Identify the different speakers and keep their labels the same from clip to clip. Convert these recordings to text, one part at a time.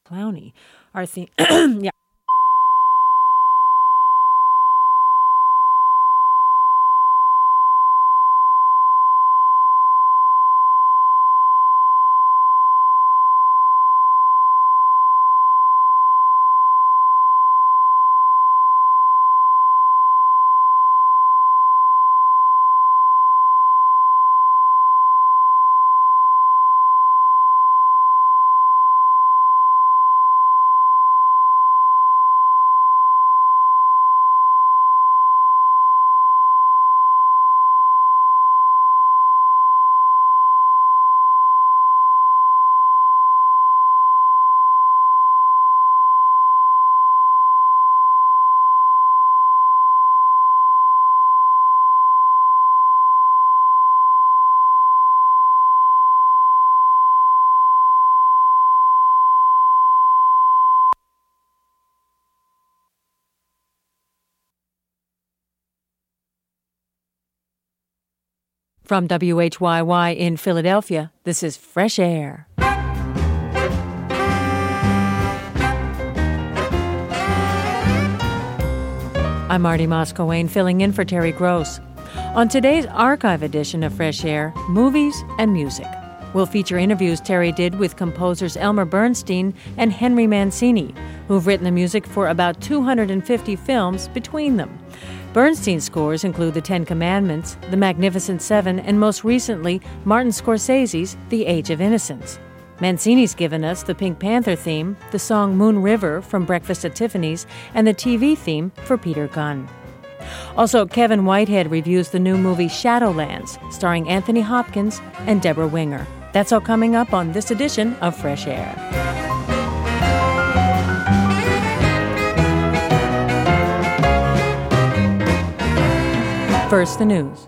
Speaker 1: Clowney. Our theme, yeah. From WHYY in Philadelphia, this is Fresh Air. I'm Marty Moscowane, filling in for Terry Gross. On today's archive edition of Fresh Air, movies and music. We'll feature interviews Terry did with composers Elmer Bernstein and Henry Mancini, who've written the music for about 250 films between them. Bernstein's scores include The Ten Commandments, The Magnificent Seven, and most recently, Martin Scorsese's The Age of Innocence. Mancini's given us the Pink Panther theme, the song Moon River from Breakfast at Tiffany's, and the TV theme for Peter Gunn. Also, Kevin Whitehead reviews the new movie Shadowlands, starring Anthony Hopkins and Deborah Winger. That's all coming up on this edition of Fresh Air. First, the news.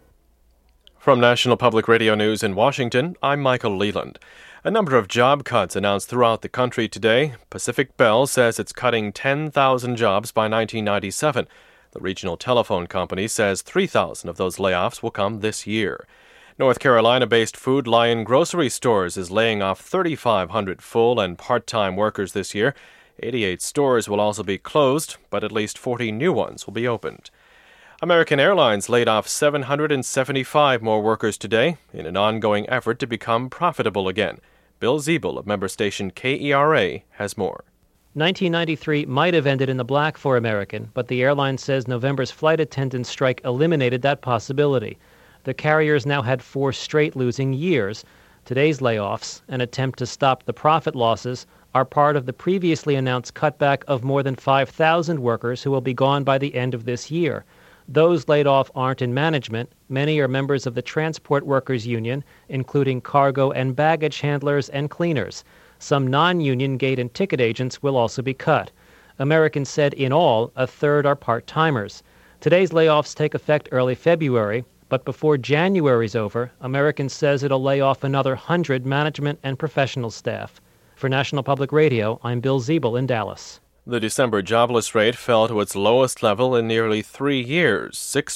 Speaker 2: From National Public Radio News in Washington, I'm Michael Leland. A number of job cuts announced throughout the country today. Pacific Bell says it's cutting 10,000 jobs by 1997. The regional telephone company says 3,000 of those layoffs will come this year. North Carolina-based Food Lion Grocery Stores is laying off 3,500 full and part-time workers this year. 88 stores will also be closed, but at least 40 new ones will be opened. American Airlines laid off 775 more workers today in an ongoing effort to become profitable again. Bill Ziebel of member station KERA has more.
Speaker 3: 1993 might have ended in the black for American, but the airline says November's flight attendants' strike eliminated that possibility. The carriers now had 4 straight losing years. Today's layoffs, an attempt to stop the profit losses, are part of the previously announced cutback of more than 5,000 workers who will be gone by the end of this year. Those laid off aren't in management. Many are members of the Transport Workers Union, including cargo and baggage handlers and cleaners. Some non-union gate and ticket agents will also be cut. American said in all, a third are part-timers. Today's layoffs take effect early February, but before January's over, American says it'll lay off another 100 management and professional staff. For National Public Radio, I'm Bill Ziebel in Dallas.
Speaker 2: The December jobless rate fell to its lowest level in nearly 3 years,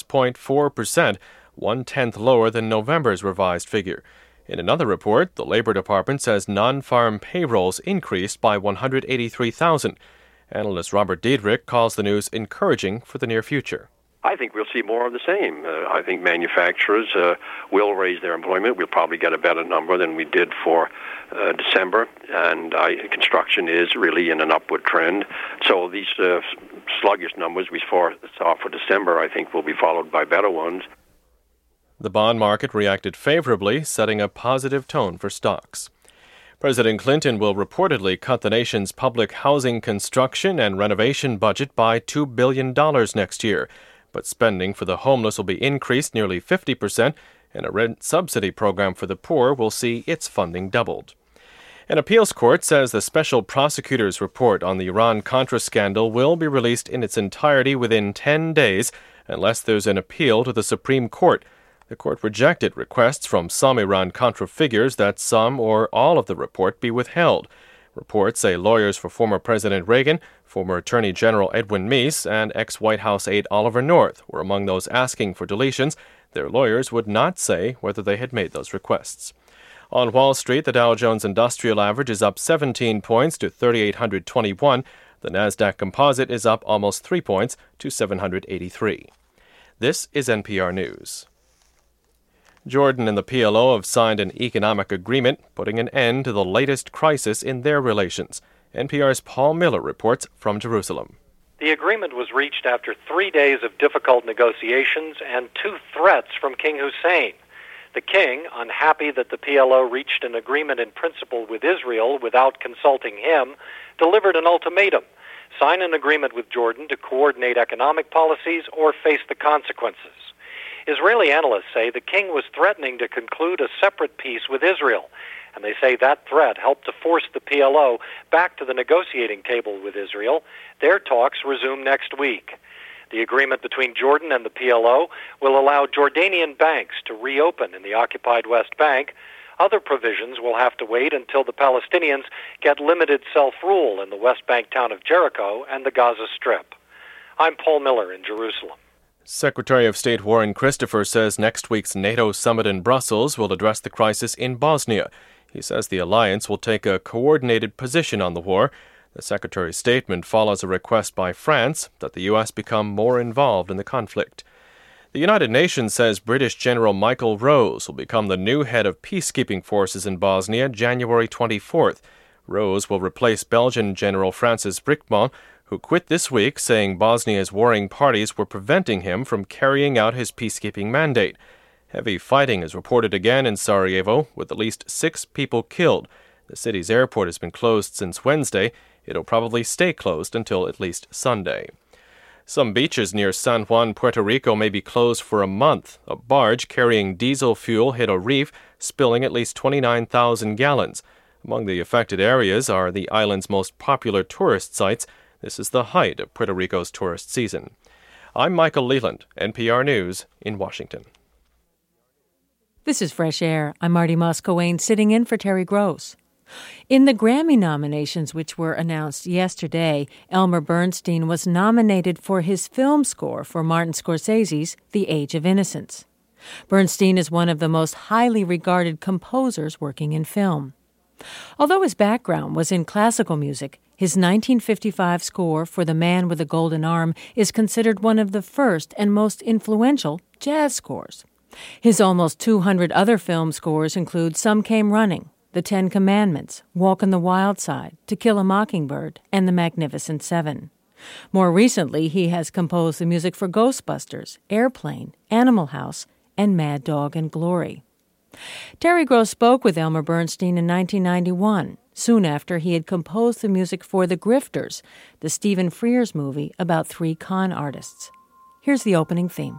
Speaker 2: 6.4%, 1/10 lower than November's revised figure. In another report, the Labor Department says non-farm payrolls increased by 183,000. Analyst Robert Diedrich calls the news encouraging for the near future.
Speaker 4: I think we'll see more of the same. I think manufacturers will raise their employment. We'll probably get a better number than we did for December, and construction is really in an upward trend. So these sluggish numbers we saw for December, I think, will be followed by better ones.
Speaker 2: The bond market reacted favorably, setting a positive tone for stocks. President Clinton will reportedly cut the nation's public housing construction and renovation budget by $2 billion next year. But spending for the homeless will be increased nearly 50%, and a rent subsidy program for the poor will see its funding doubled. An appeals court says the special prosecutor's report on the Iran-Contra scandal will be released in its entirety within 10 days, unless there's an appeal to the Supreme Court. The court rejected requests from some Iran-Contra figures that some or all of the report be withheld. Reports say lawyers for former President Reagan, former Attorney General Edwin Meese, and ex-White House aide Oliver North were among those asking for deletions. Their lawyers would not say whether they had made those requests. On Wall Street, the Dow Jones Industrial Average is up 17 points to 3,821. The Nasdaq Composite is up almost 3 points to 783. This is NPR News. Jordan and the PLO have signed an economic agreement putting an end to the latest crisis in their relations. NPR's Paul Miller reports from Jerusalem.
Speaker 5: The agreement was reached after 3 days of difficult negotiations and 2 threats from King Hussein. The king, unhappy that the PLO reached an agreement in principle with Israel without consulting him, delivered an ultimatum: sign an agreement with Jordan to coordinate economic policies or face the consequences. Israeli analysts say the king was threatening to conclude a separate peace with Israel, and they say that threat helped to force the PLO back to the negotiating table with Israel. Their talks resume next week. The agreement between Jordan and the PLO will allow Jordanian banks to reopen in the occupied West Bank. Other provisions will have to wait until the Palestinians get limited self-rule in the West Bank town of Jericho and the Gaza Strip. I'm Paul Miller in Jerusalem.
Speaker 2: Secretary of State Warren Christopher says next week's NATO summit in Brussels will address the crisis in Bosnia. He says the alliance will take a coordinated position on the war. The Secretary's statement follows a request by France that the U.S. become more involved in the conflict. The United Nations says British General Michael Rose will become the new head of peacekeeping forces in Bosnia January 24th. Rose will replace Belgian General Francis Brikmont, who quit this week, saying Bosnia's warring parties were preventing him from carrying out his peacekeeping mandate. Heavy fighting is reported again in Sarajevo, with at least 6 people killed. The city's airport has been closed since Wednesday. It'll probably stay closed until at least Sunday. Some beaches near San Juan, Puerto Rico may be closed for a month. A barge carrying diesel fuel hit a reef, spilling at least 29,000 gallons. Among the affected areas are the island's most popular tourist sites. This is the height of Puerto Rico's tourist season. I'm Michael Leland, NPR News in Washington.
Speaker 1: This is Fresh Air. I'm Marty Moscowain, sitting in for Terry Gross. In the Grammy nominations, which were announced yesterday, Elmer Bernstein was nominated for his film score for Martin Scorsese's The Age of Innocence. Bernstein is one of the most highly regarded composers working in film. Although his background was in classical music, his 1955 score for The Man with the Golden Arm is considered one of the first and most influential jazz scores. His almost 200 other film scores include Some Came Running, The 10 Commandments, Walk on the Wild Side, To Kill a Mockingbird, and The Magnificent Seven. More recently, he has composed the music for Ghostbusters, Airplane, Animal House, and Mad Dog and Glory. Terry Gross spoke with Elmer Bernstein in 1991, soon after he had composed the music for The Grifters, the Stephen Frears movie about 3 con artists. Here's the opening theme.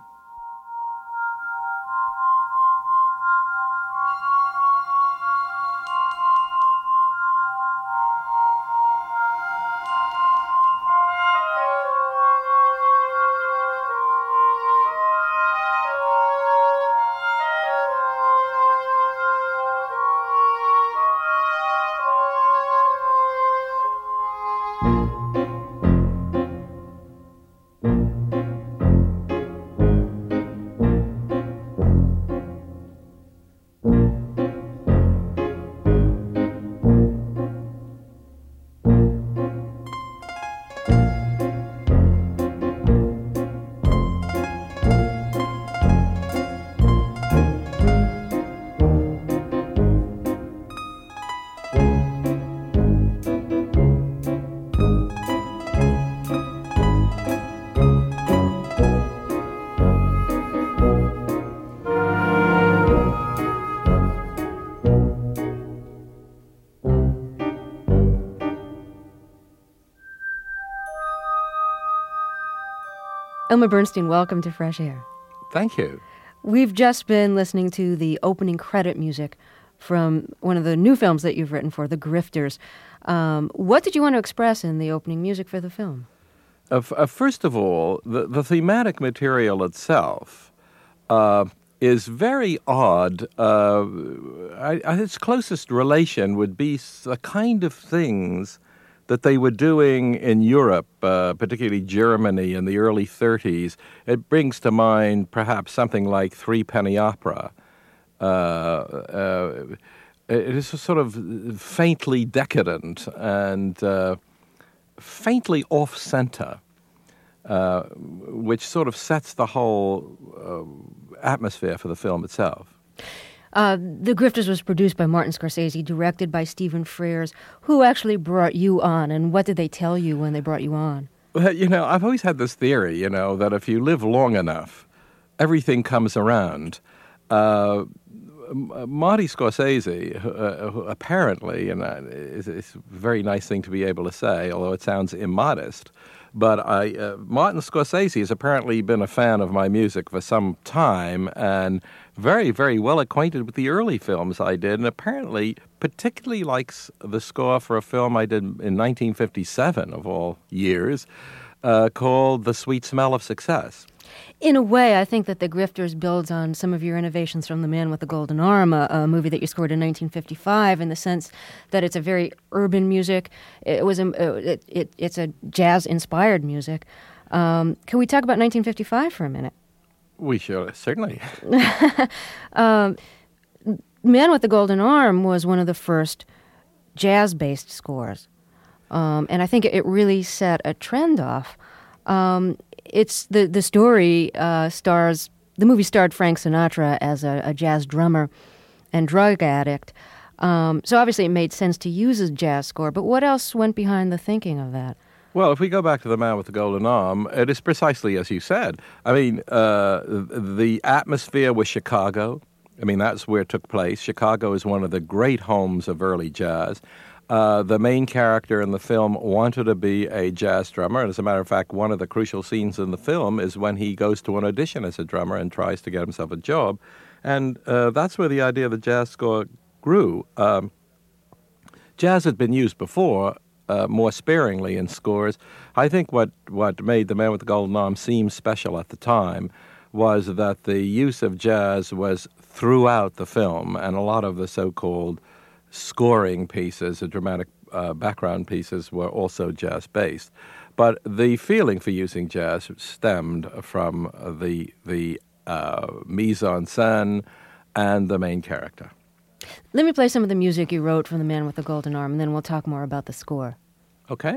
Speaker 6: Elmer Bernstein, welcome to Fresh Air.
Speaker 7: Thank you.
Speaker 6: We've just been listening to the opening credit music from one of the new films that you've written for, The Grifters. What did you want to express in the opening music for the film?
Speaker 7: First of all, the thematic material itself is very odd. Its closest relation would be the kind of things that they were doing in Europe, particularly Germany in the early 30s. It brings to mind perhaps something like Three Penny Opera. it is sort of faintly decadent and faintly off-center, which sort of sets the whole atmosphere for the film itself.
Speaker 6: The Grifters was produced by Martin Scorsese, directed by Stephen Frears. Who actually brought you on, and what did they tell you when they brought you on?
Speaker 7: Well, I've always had this theory, that if you live long enough, everything comes around. Marty Scorsese, who apparently, and it's a very nice thing to be able to say, although it sounds immodest, but Martin Scorsese has apparently been a fan of my music for some time and very, very well acquainted with the early films I did, and apparently particularly likes the score for a film I did in 1957, of all years, called The Sweet Smell of Success.
Speaker 6: In a way, I think that The Grifters builds on some of your innovations from The Man with the Golden Arm, a movie that you scored in 1955, in the sense that it's a very urban music. It's a jazz-inspired music. Can we talk about 1955 for a minute?
Speaker 7: We should, certainly.
Speaker 6: Man with the Golden Arm was one of the first jazz-based scores, and I think it really set a trend off. It's the story stars. The movie starred Frank Sinatra as a jazz drummer and drug addict. So obviously it made sense to use a jazz score. But what else went behind the thinking of that?
Speaker 7: Well, if we go back to The Man with the Golden Arm, it is precisely as you said. I mean, the atmosphere was Chicago. I mean, that's where it took place. Chicago is one of the great homes of early jazz. The main character in the film wanted to be a jazz drummer. And as a matter of fact, one of the crucial scenes in the film is when he goes to an audition as a drummer and tries to get himself a job. And that's where the idea of the jazz score grew. Jazz had been used before, more sparingly in scores. I think what made The Man with the Golden Arm seem special at the time was that the use of jazz was throughout the film, and a lot of the so-called scoring pieces, the dramatic background pieces, were also jazz-based. But the feeling for using jazz stemmed from the mise-en-scène and the main character.
Speaker 6: Let me play some of the music you wrote for The Man with the Golden Arm, and then we'll talk more about the score.
Speaker 7: Okay.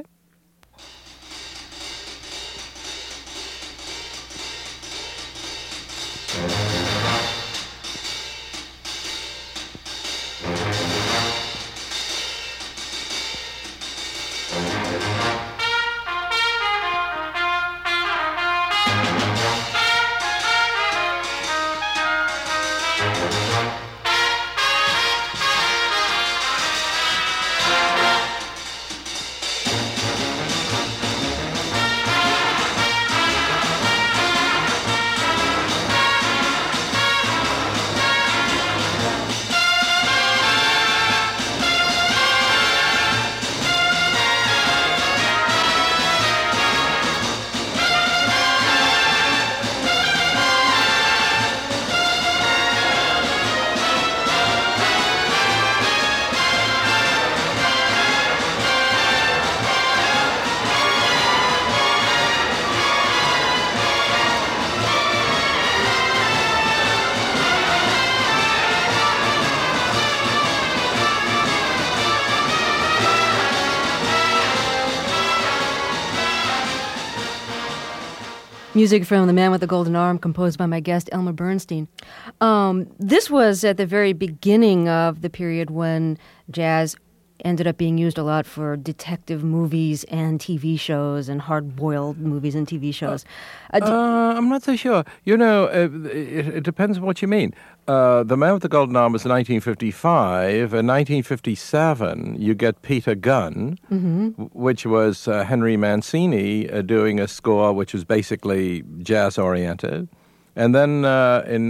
Speaker 6: Music from The Man with the Golden Arm, composed by my guest, Elmer Bernstein. This was at the very beginning of the period when jazz ended up being used a lot for detective movies and TV shows and hard-boiled movies and TV shows.
Speaker 7: I'm not so sure. It depends on what you mean. The Man with the Golden Arm was 1955. In 1957, you get Peter Gunn, which was Henry Mancini doing a score which was basically jazz-oriented. And then in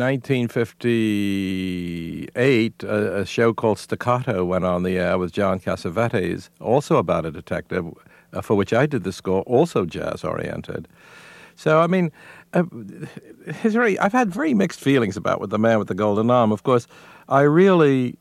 Speaker 7: 1958, a show called Staccato went on the air with John Cassavetes, also about a detective, for which I did the score, also jazz-oriented. So, I mean, I've had very mixed feelings about with The Man with the Golden Arm. Of course, I really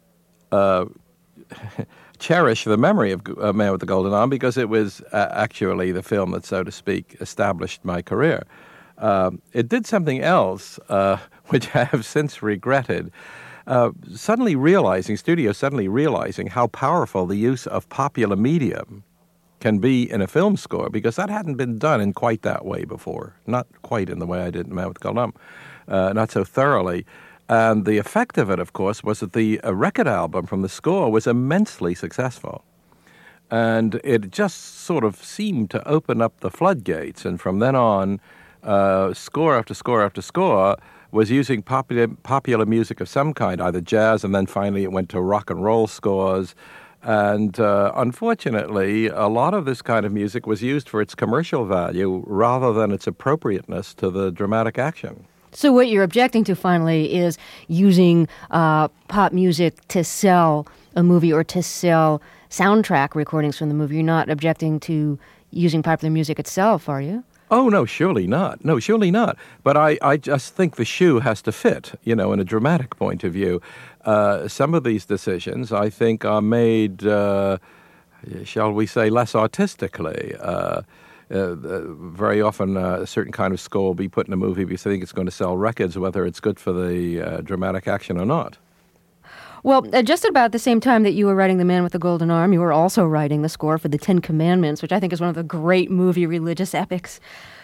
Speaker 7: cherish the memory of Man with the Golden Arm because it was actually the film that, so to speak, established my career. It did something else, which I have since regretted. suddenly realizing how powerful the use of popular medium can be in a film score, because that hadn't been done in quite that way before. Not quite in the way I did in Man with the Golden Arm, not so thoroughly. And the effect of it, of course, was that the record album from the score was immensely successful. And it just sort of seemed to open up the floodgates. And from then on, score after score after score was using popular music of some kind, either jazz, and then finally it went to rock and roll scores. And unfortunately, a lot of this kind of music was used for its commercial value rather than its appropriateness to the dramatic action.
Speaker 6: So what you're objecting to, finally, is using pop music to sell a movie or to sell soundtrack recordings from the movie. You're not objecting to using popular music itself, are you?
Speaker 7: Oh, no, surely not. No, surely not. But I just think the shoe has to fit, in a dramatic point of view. Some of these decisions, I think, are made, shall we say, less artistically. Very often, a certain kind of score will be put in a movie because they think it's going to sell records, whether it's good for the dramatic action or not.
Speaker 6: Well, just at about the same time that you were writing The Man with the Golden Arm, you were also writing the score for The Ten Commandments, which I think is one of the great movie religious epics.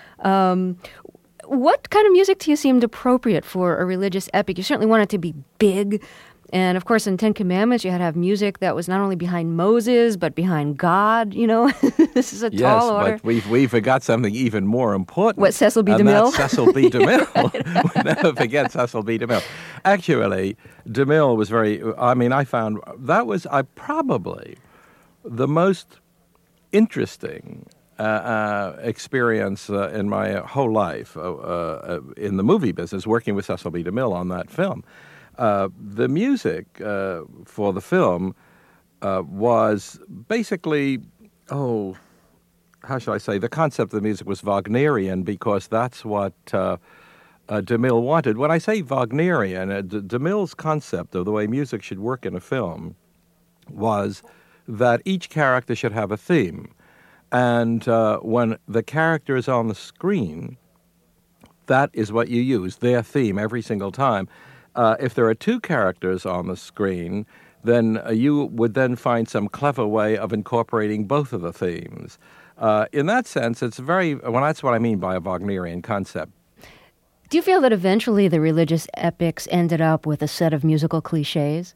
Speaker 6: What kind of music to you seemed appropriate for a religious epic? You certainly want it to be big. And, of course, in Ten Commandments, you had to have music that was not only behind Moses, but behind God, This is a tall order.
Speaker 7: Yes, but we forgot something even more important.
Speaker 6: What, Cecil B. DeMille?
Speaker 7: That's Cecil B. DeMille. We never forget Cecil B. DeMille. Actually, DeMille was I found that was probably the most interesting experience in my whole life in the movie business, working with Cecil B. DeMille on that film. The music for the film was basically, how shall I say, the concept of the music was Wagnerian, because that's what DeMille wanted. When I say Wagnerian, DeMille's concept of the way music should work in a film was that each character should have a theme. And when the character is on the screen, that is what you use, their theme, every single time. If there are two characters on the screen, then you would then find some clever way of incorporating both of the themes. In that sense, that's what I mean by a Wagnerian concept.
Speaker 6: Do you feel that eventually the religious epics ended up with a set of musical cliches?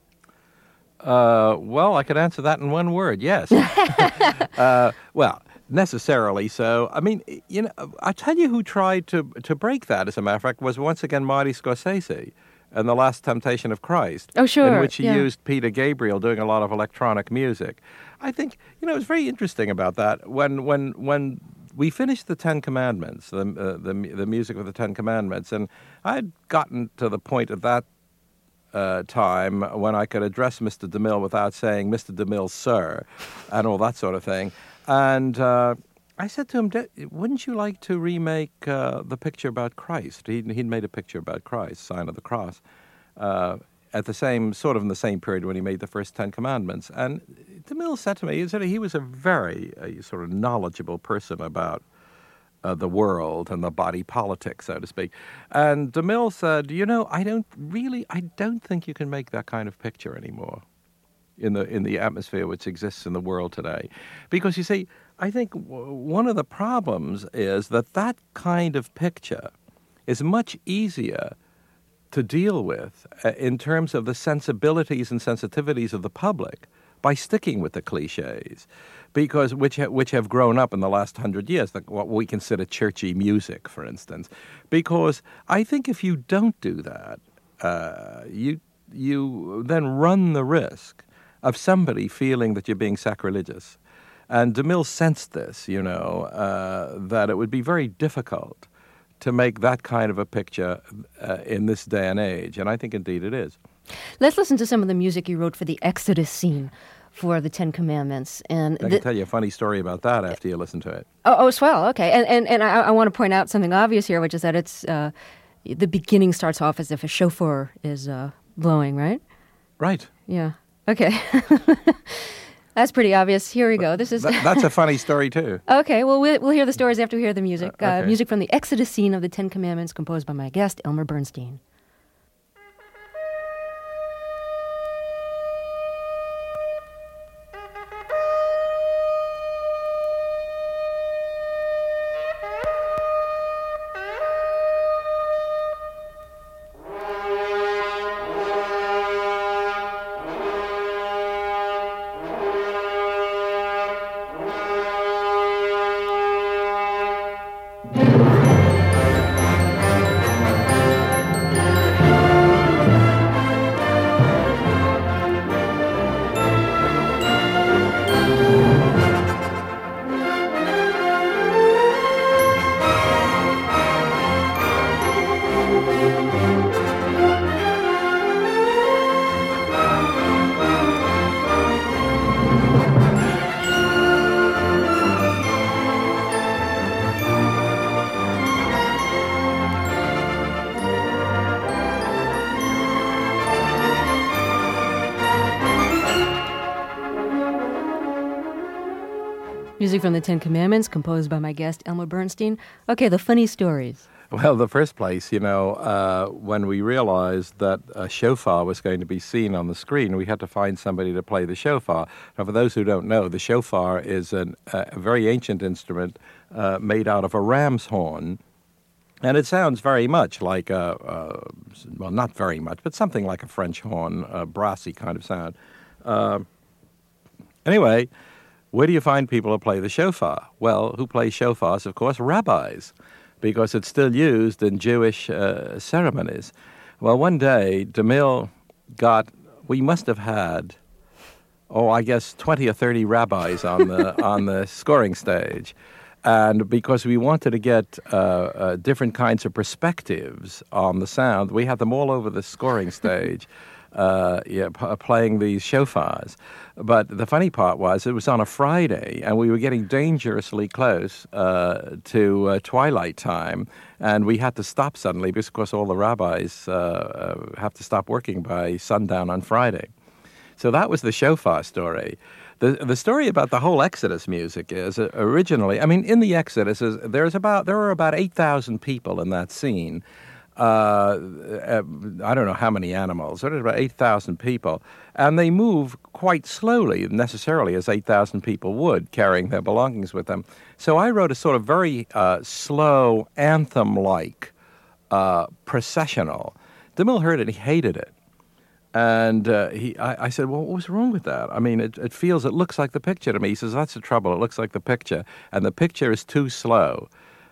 Speaker 7: Well, I could answer that in one word, yes. Well, necessarily so. I mean, I tell you who tried to break that, as a matter of fact, was once again Marty Scorsese in The Last Temptation of Christ.
Speaker 6: Oh, sure.
Speaker 7: In which he used Peter Gabriel doing a lot of electronic music. I think, it was very interesting about that. When we finished the Ten Commandments, the music of the Ten Commandments, and I had gotten to the point at that time when I could address Mr. DeMille without saying, Mr. DeMille, sir, and all that sort of thing. And I said to him, wouldn't you like to remake the picture about Christ? He'd made a picture about Christ, Sign of the Cross, in the same period when he made the first Ten Commandments. And DeMille said to me, he was a very sort of knowledgeable person about the world and the body politic, so to speak. And DeMille said, I don't think you can make that kind of picture anymore in the atmosphere which exists in the world today. Because, you see, I think one of the problems is that kind of picture is much easier to deal with in terms of the sensibilities and sensitivities of the public by sticking with the cliches, because which have grown up in the last 100 years, what we consider churchy music, for instance. Because I think if you don't do that, you then run the risk of somebody feeling that you're being sacrilegious. And DeMille sensed this, that it would be very difficult to make that kind of a picture in this day and age. And I think indeed it is.
Speaker 6: Let's listen to some of the music you wrote for the Exodus scene for the Ten Commandments. And
Speaker 7: I can tell you a funny story about that after you listen to it.
Speaker 6: Oh, swell. Okay. And I want to point out something obvious here, which is that it's the beginning starts off as if a shofar is blowing, right?
Speaker 7: Right.
Speaker 6: Yeah. Okay. That's pretty obvious. Here we go. This is
Speaker 7: that's a funny story too.
Speaker 6: Okay. Well, we'll hear the stories after we hear the music.
Speaker 7: Okay.
Speaker 6: Music from the Exodus scene of the Ten Commandments, composed by my guest Elmer Bernstein. Music from the Ten Commandments, composed by my guest, Elmer Bernstein. Okay, the funny stories.
Speaker 7: Well, the first place, when we realized that a shofar was going to be seen on the screen, we had to find somebody to play the shofar. Now, for those who don't know, the shofar is a very ancient instrument made out of a ram's horn. And it sounds very much like well, not very much, but something like a French horn, a brassy kind of sound. Anyway, where do you find people who play the shofar? Well, who play shofars? Of course, rabbis, because it's still used in Jewish ceremonies. Well, one day, DeMille we must have had, I guess 20 or 30 rabbis on the scoring stage. And because we wanted to get different kinds of perspectives on the sound, we had them all over the scoring stage playing these shofars. But the funny part was it was on a Friday, and we were getting dangerously close to twilight time, and we had to stop suddenly because, of course, all the rabbis have to stop working by sundown on Friday. So that was the shofar story. The story about the whole Exodus music is originally, in the Exodus, there were about 8,000 people in that scene. I don't know how many animals. There were about 8,000 people. And they move quite slowly, necessarily, as 8,000 people would, carrying their belongings with them. So I wrote a sort of very slow, anthem-like processional. DeMille heard it, he hated it. And I said, well, what was wrong with that? It looks like the picture to me. He says, that's the trouble. It looks like the picture. And the picture is too slow.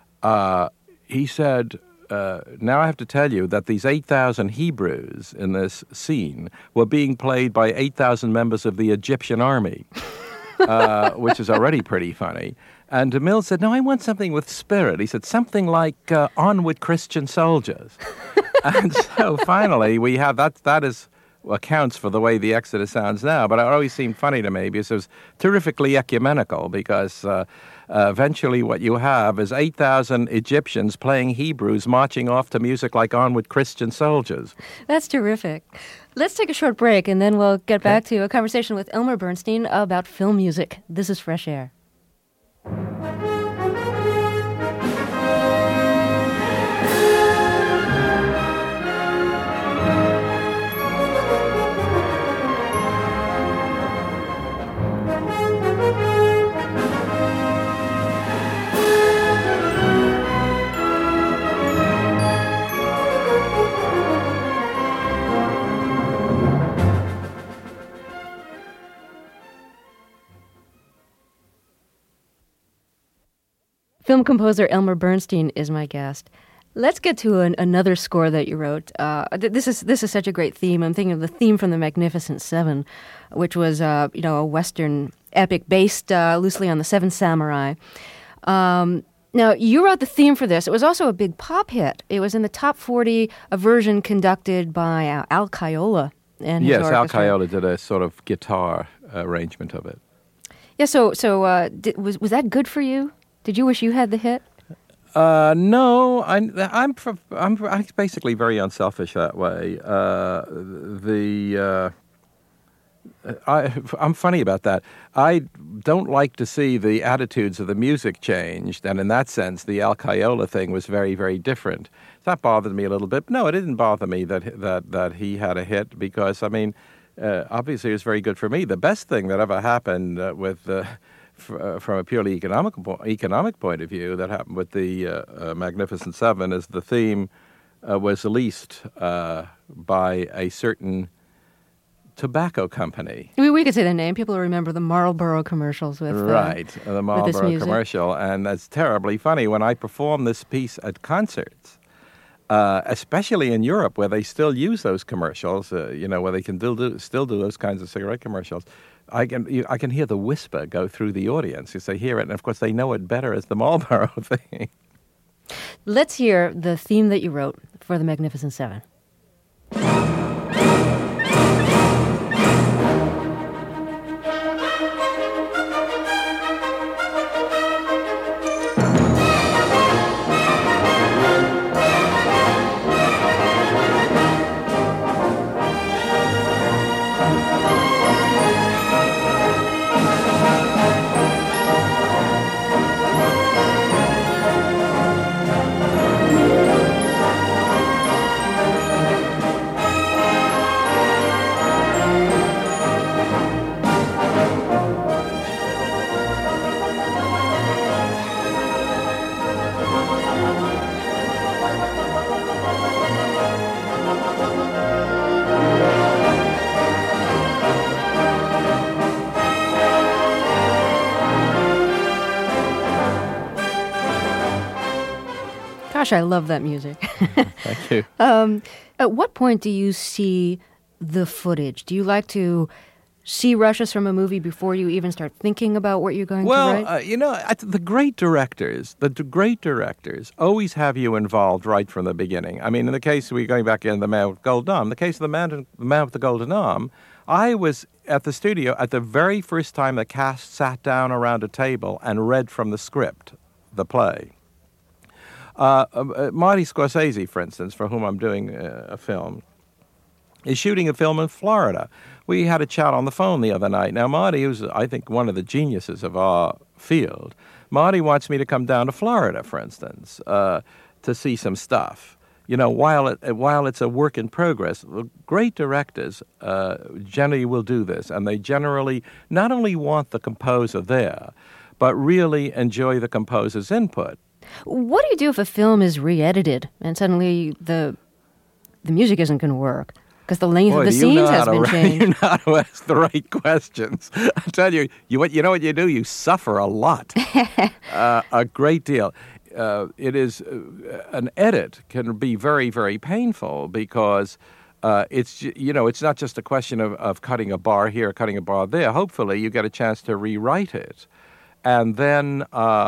Speaker 7: He said, now I have to tell you that these 8,000 Hebrews in this scene were being played by 8,000 members of the Egyptian army, which is already pretty funny. And DeMille said, no, I want something with spirit. He said, something like Onward Christian Soldiers. And so finally we have that is accounts for the way the Exodus sounds now, but it always seemed funny to me because it was terrifically ecumenical, because eventually what you have is 8,000 Egyptians playing Hebrews marching off to music like Onward Christian Soldiers.
Speaker 6: That's terrific. Let's take a short break, and then we'll get back to a conversation with Elmer Bernstein about film music. This is Fresh Air. Film composer Elmer Bernstein is my guest. Let's get to another score that you wrote. This is such a great theme. I'm thinking of the theme from The Magnificent Seven, which was a Western epic based loosely on the Seven Samurai. Now, you wrote the theme for this. It was also a big pop hit. It was in the top 40, a version conducted by Al Caiola.
Speaker 7: Yes, Al Caiola did a sort of guitar arrangement of it.
Speaker 6: Yeah. So was that good for you? Did you wish you had the hit?
Speaker 7: No, I'm basically very unselfish that way. I'm funny about that. I don't like to see the attitudes of the music changed, and in that sense, the Al Caiola thing was very, very different. That bothered me a little bit. No, it didn't bother me that he had a hit, because obviously it was very good for me. The best thing that ever happened from a purely economic point of view that happened with the Magnificent Seven is the theme was leased by a certain tobacco company.
Speaker 6: We could say the name. People remember the Marlboro commercials with
Speaker 7: the Marlboro commercial, and that's terribly funny. When I perform this piece at concerts, especially in Europe, where they still use those commercials, where they can still do those kinds of cigarette commercials, I can hear the whisper go through the audience as they hear it, and of course they know it better as the Marlboro thing.
Speaker 6: Let's hear the theme that you wrote for The Magnificent Seven. Gosh, I love that music.
Speaker 7: Thank you.
Speaker 6: At what point do you see the footage? Do you like to see rushes from a movie before you even start thinking about what you're going to write?
Speaker 7: Well, the great directors always have you involved right from the beginning. I mean, in the case, we're going back in The Man with the Golden Arm, the case of the Man with the Golden Arm, I was at the studio at the very first time the cast sat down around a table and read from the script, the play. Marty Scorsese, for instance, for whom I'm doing a film, is shooting a film in Florida. We had a chat on the phone the other night. Now, Marty, who's, I think, one of the geniuses of our field, Marty wants me to come down to Florida, for instance, to see some stuff. You know, while it's a work in progress, great directors generally will do this, and they generally not only want the composer there, but really enjoy the composer's input.
Speaker 6: What do you do if a film is re-edited and suddenly the music isn't going to work? Because the length of the scenes has been changed.
Speaker 7: You know how to ask the right questions. I tell you, you know what you do? You suffer a lot, a great deal. It is an edit can be very, very painful because it's not just a question of cutting a bar here, cutting a bar there. Hopefully, you get a chance to rewrite it and then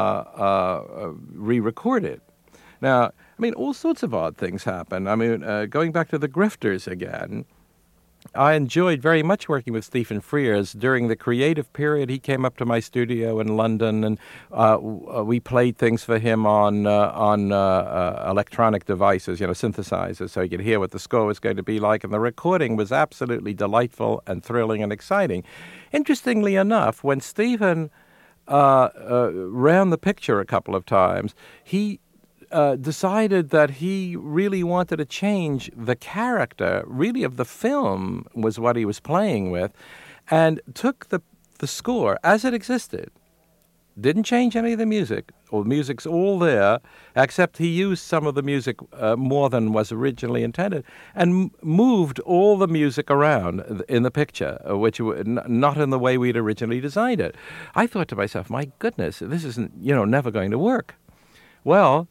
Speaker 7: re-record it. Now, I mean, all sorts of odd things happen. I mean, going back to The Grifters again, I enjoyed very much working with Stephen Frears. During the creative period, he came up to my studio in London, and we played things for him on electronic devices, synthesizers, so he could hear what the score was going to be like. And the recording was absolutely delightful and thrilling and exciting. Interestingly enough, when Stephen ran the picture a couple of times, he decided that he really wanted to change the character, really, of the film was what he was playing with, and took the score as it existed, didn't change any of the music, or the music's all there, except he used some of the music more than was originally intended, and moved all the music around in the picture, which not in the way we'd originally designed it. I thought to myself, my goodness, this isn't, never going to work. Well,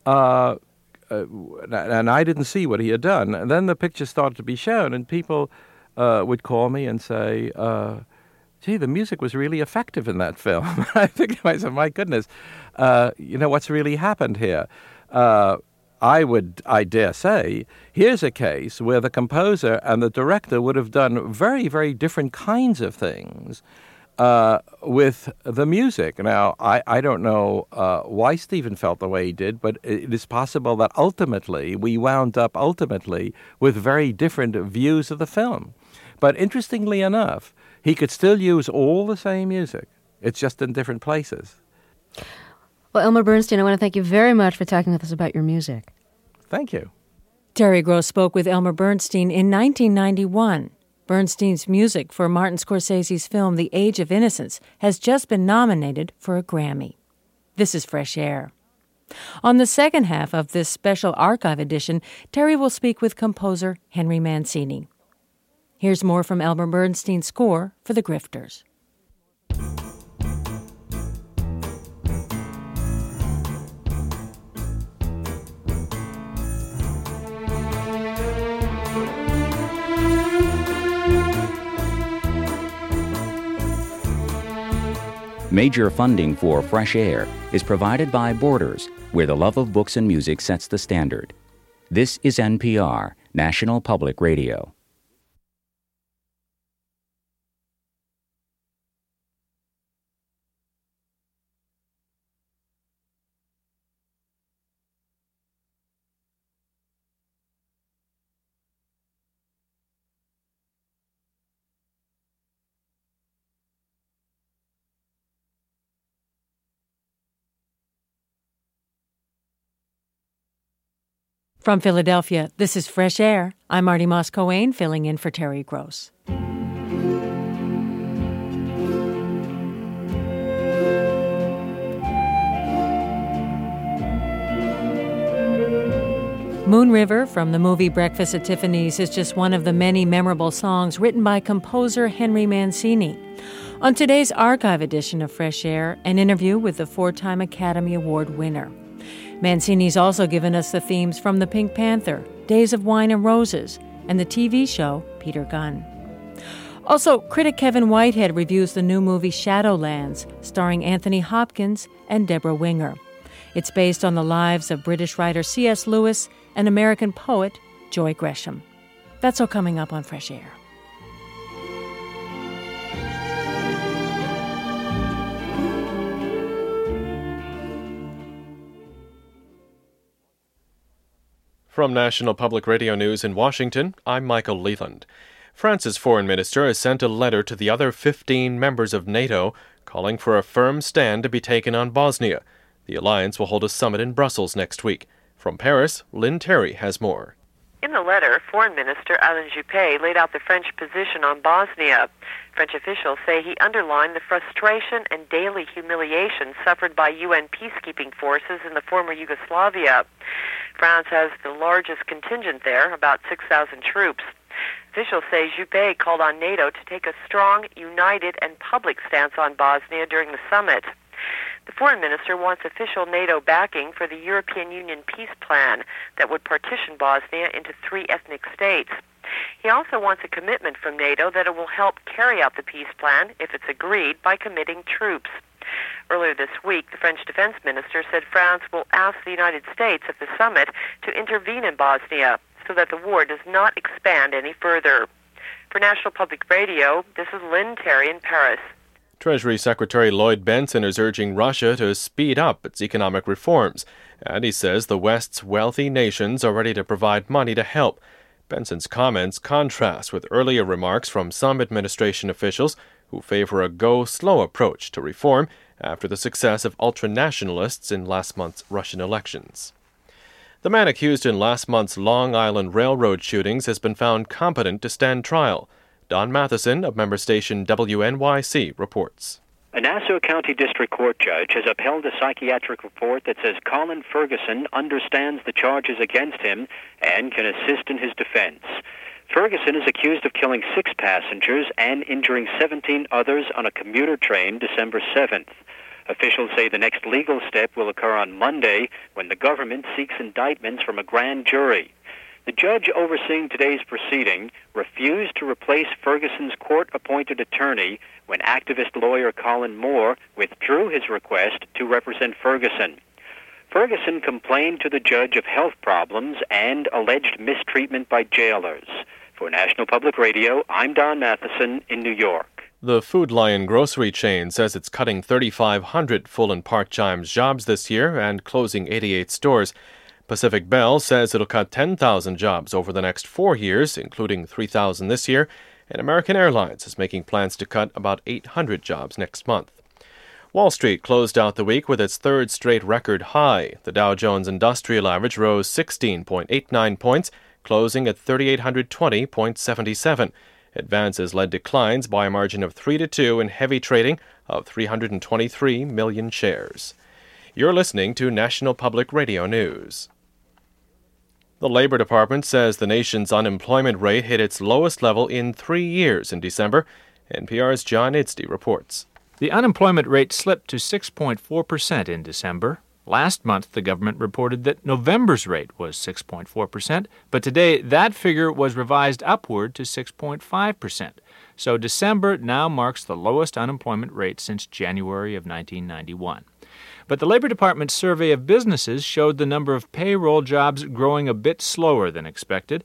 Speaker 7: and I didn't see what he had done. And then the picture started to be shown, and people would call me and say, gee, the music was really effective in that film. I think to myself, my goodness, what's really happened here? I dare say, here's a case where the composer and the director would have done very, very different kinds of things with the music. Now, I don't know why Stephen felt the way he did, but it is possible that we wound up with very different views of the film. But interestingly enough, he could still use all the same music. It's just in different places.
Speaker 6: Well, Elmer Bernstein, I want to thank you very much for talking with us about your music.
Speaker 7: Thank you.
Speaker 1: Terry Gross spoke with Elmer Bernstein in 1991. Bernstein's music for Martin Scorsese's film The Age of Innocence has just been nominated for a Grammy. This is Fresh Air. On the second half of this special archive edition, Terry will speak with composer Henry Mancini. Here's more from Elmer Bernstein's score for The Grifters.
Speaker 8: Major funding for Fresh Air is provided by Borders, where the love of books and music sets the standard. This is NPR, National Public Radio.
Speaker 1: From Philadelphia, this is Fresh Air. I'm Marty Moss-Coane, filling in for Terry Gross. Moon River from the movie Breakfast at Tiffany's is just one of the many memorable songs written by composer Henry Mancini. On today's archive edition of Fresh Air, an interview with the 4-time Academy Award winner. Mancini's also given us the themes from The Pink Panther, Days of Wine and Roses, and the TV show Peter Gunn. Also, critic Kevin Whitehead reviews the new movie Shadowlands, starring Anthony Hopkins and Deborah Winger. It's based on the lives of British writer C.S. Lewis and American poet Joy Gresham. That's all coming up on Fresh Air.
Speaker 2: From National Public Radio News in Washington, I'm Michael Leland. France's foreign minister has sent a letter to the other 15 members of NATO calling for a firm stand to be taken on Bosnia. The alliance will hold a summit in Brussels next week. From Paris, Lynn Terry has more.
Speaker 9: In the letter, Foreign Minister Alain Juppé laid out the French position on Bosnia. French officials say he underlined the frustration and daily humiliation suffered by UN peacekeeping forces in the former Yugoslavia. France has the largest contingent there, about 6,000 troops. Officials say Juppé called on NATO to take a strong, united, and public stance on Bosnia during the summit. The foreign minister wants official NATO backing for the European Union peace plan that would partition Bosnia into 3 ethnic states. He also wants a commitment from NATO that it will help carry out the peace plan, if it's agreed, by committing troops. Earlier this week, the French defense minister said France will ask the United States at the summit to intervene in Bosnia so that the war does not expand any further. For National Public Radio, this is Lynn Terry in Paris.
Speaker 2: Treasury Secretary Lloyd Bentsen is urging Russia to speed up its economic reforms, and he says the West's wealthy nations are ready to provide money to help. Bentsen's comments contrast with earlier remarks from some administration officials who favor a go-slow approach to reform after the success of ultranationalists in last month's Russian elections. The man accused in last month's Long Island Railroad shootings has been found competent to stand trial. Don Matheson of member station WNYC reports.
Speaker 10: A Nassau County District Court judge has upheld a psychiatric report that says Colin Ferguson understands the charges against him and can assist in his defense. Ferguson is accused of killing 6 passengers and injuring 17 others on a commuter train December 7th. Officials say the next legal step will occur on Monday when the government seeks indictments from a grand jury. The judge overseeing today's proceeding refused to replace Ferguson's court-appointed attorney when activist lawyer Colin Moore withdrew his request to represent Ferguson. Ferguson complained to the judge of health problems and alleged mistreatment by jailers. For National Public Radio, I'm Don Matheson in New York.
Speaker 2: The Food Lion grocery chain says it's cutting 3,500 full and part-time jobs this year and closing 88 stores. Pacific Bell says it'll cut 10,000 jobs over the next 4 years, including 3,000 this year, and American Airlines is making plans to cut about 800 jobs next month. Wall Street closed out the week with its third straight record high. The Dow Jones Industrial Average rose 16.89 points, closing at 3,820.77. Advances led declines by a margin of 3-2 in heavy trading of 323 million shares. You're listening to National Public Radio News. The Labor Department says the nation's unemployment rate hit its lowest level in 3 years in December. NPR's John Idsty reports.
Speaker 11: The unemployment rate slipped to 6.4% in December. Last month, the government reported that November's rate was 6.4%, but today that figure was revised upward to 6.5%. So December now marks the lowest unemployment rate since January of 1991. But the Labor Department's survey of businesses showed the number of payroll jobs growing a bit slower than expected.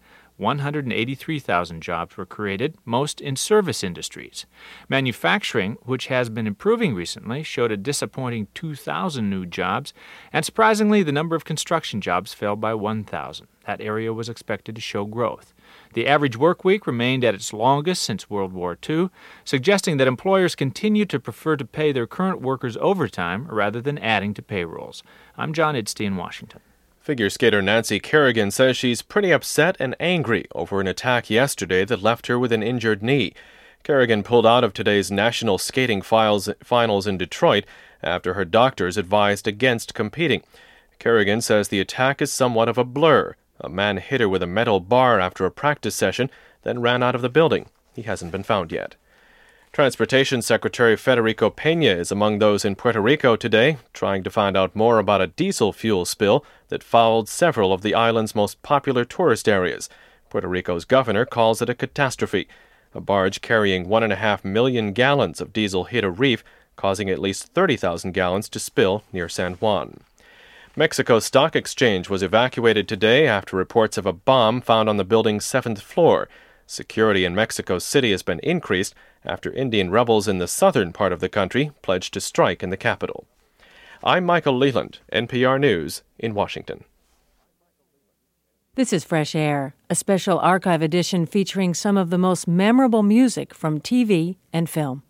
Speaker 11: 183,000 jobs were created, most in service industries. Manufacturing, which has been improving recently, showed a disappointing 2,000 new jobs, and surprisingly, the number of construction jobs fell by 1,000. That area was expected to show growth. The average work week remained at its longest since World War II, suggesting that employers continue to prefer to pay their current workers overtime rather than adding to payrolls. I'm John Idsty in Washington.
Speaker 2: Figure skater Nancy Kerrigan says she's pretty upset and angry over an attack yesterday that left her with an injured knee. Kerrigan pulled out of today's national skating finals in Detroit after her doctors advised against competing. Kerrigan says the attack is somewhat of a blur. A man hit her with a metal bar after a practice session, then ran out of the building. He hasn't been found yet. Transportation Secretary Federico Peña is among those in Puerto Rico today, trying to find out more about a diesel fuel spill that fouled several of the island's most popular tourist areas. Puerto Rico's governor calls it a catastrophe. A barge carrying 1.5 million gallons of diesel hit a reef, causing at least 30,000 gallons to spill near San Juan. Mexico's stock exchange was evacuated today after reports of a bomb found on the building's 7th floor. Security in Mexico City has been increased after Indian rebels in the southern part of the country pledged to strike in the capital. I'm Michael Leland, NPR News in Washington.
Speaker 1: This is Fresh Air, a special archive edition featuring some of the most memorable music from TV and film.